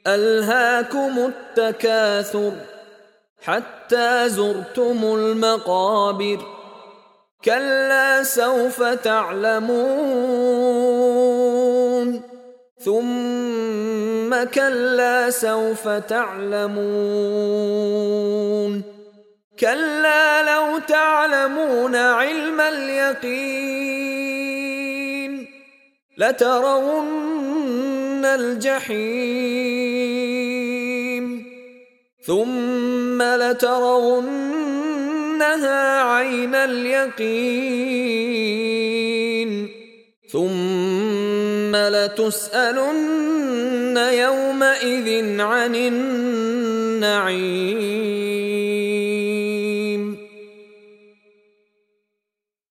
ألهاكم التكاثر حتى زرتم المقابر كلا سوف تعلمون ثم كلا سوف تعلمون كلا لو تعلمون علم اليقين لترون الجحيم ثم لترونها عين اليقين ثم لتسألن يومئذ عن النعيم.